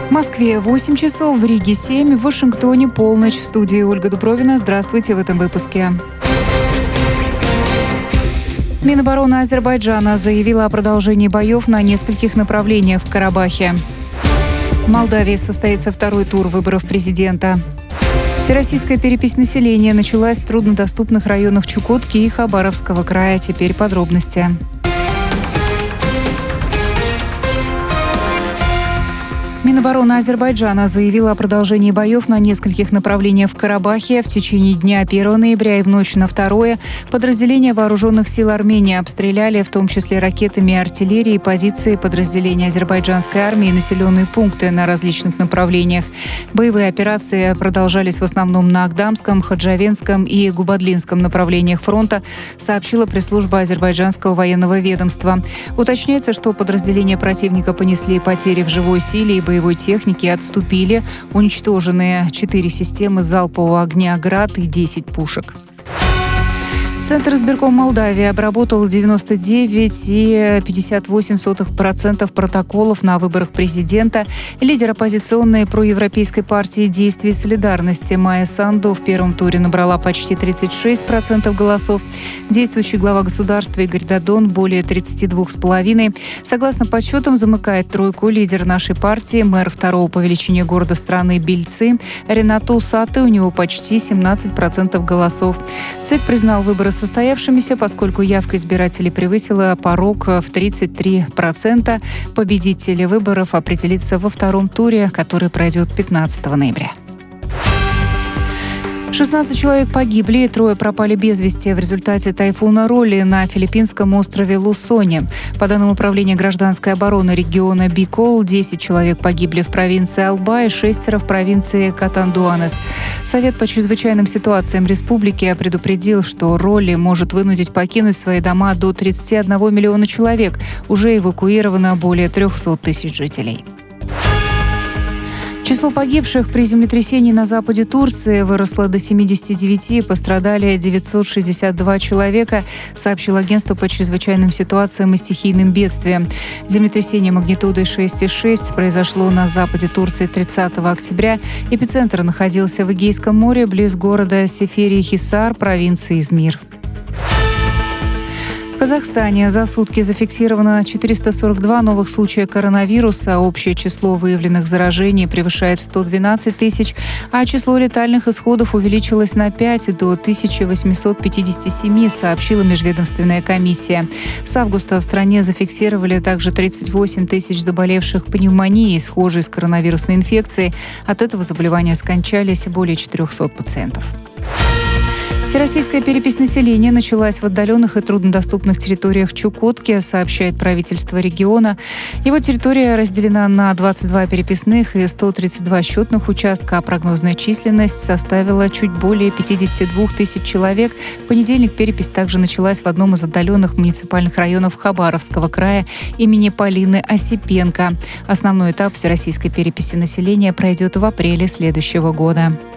В Москве 8 часов, в Риге 7, в Вашингтоне полночь. В студии Ольга Дубровина. Здравствуйте в этом выпуске. Минобороны Азербайджана заявила о продолжении боев на нескольких направлениях в Карабахе. В Молдавии состоится второй тур выборов президента. Всероссийская перепись населения началась в труднодоступных районах Чукотки и Хабаровского края. Теперь подробности. Минобороны Азербайджана заявила о продолжении боев на нескольких направлениях в Карабахе. В течение дня 1 ноября и в ночь на 2 подразделения вооруженных сил Армении обстреляли, в том числе ракетами и артиллерией, позиции подразделений азербайджанской армии и населенные пункты на различных направлениях. Боевые операции продолжались в основном на Агдамском, Ходжавенском и Губадлинском направлениях фронта, сообщила пресс-служба азербайджанского военного ведомства. Уточняется, что подразделения противника понесли потери в живой силе и боевой техники, отступили. Уничтожены 4 системы залпового огня «Град» и 10 пушек. Центр избирком Молдавии обработал 99,58% протоколов на выборах президента. Лидер оппозиционной проевропейской партии «Действий и солидарности» Майя Санду в первом туре набрала почти 36% голосов. Действующий глава государства Игорь Додон более 32,5%. Согласно подсчетам, замыкает тройку лидер нашей партии, мэр второго по величине города страны Бельцы Ренату Саты. У него почти 17% голосов. ЦИК признал выборы состоявшимися, поскольку явка избирателей превысила порог в 33%. Победители выборов определится во втором туре, который пройдет 15 ноября. 16 человек погибли, 3 пропали без вести в результате тайфуна Роли на филиппинском острове Лусоне. По данным Управления гражданской обороны региона Бикол, 10 человек погибли в провинции Албай, 6 в провинции Катандуанес. Совет по чрезвычайным ситуациям республики предупредил, что Роли может вынудить покинуть свои дома до 31 миллиона человек. Уже эвакуировано более 300 тысяч жителей. Число погибших при землетрясении на западе Турции выросло до 79, пострадали 962 человека, сообщило агентство по чрезвычайным ситуациям и стихийным бедствиям. Землетрясение магнитудой 6,6 произошло на западе Турции 30 октября. Эпицентр находился в Эгейском море, близ города Сефери-Хисар, провинции Измир. В Казахстане за сутки зафиксировано 442 новых случая коронавируса. Общее число выявленных заражений превышает 112 тысяч, а число летальных исходов увеличилось на 5 до 1857, сообщила межведомственная комиссия. С августа в стране зафиксировали также 38 тысяч заболевших пневмонией, схожей с коронавирусной инфекцией. От этого заболевания скончались более 400 пациентов. Всероссийская перепись населения началась в отдаленных и труднодоступных территориях Чукотки, сообщает правительство региона. Его территория разделена на 22 переписных и 132 счетных участка, а прогнозная численность составила чуть более 52 тысяч человек. В понедельник перепись также началась в одном из отдаленных муниципальных районов Хабаровского края имени Полины Осипенко. Основной этап всероссийской переписи населения пройдет в апреле следующего года.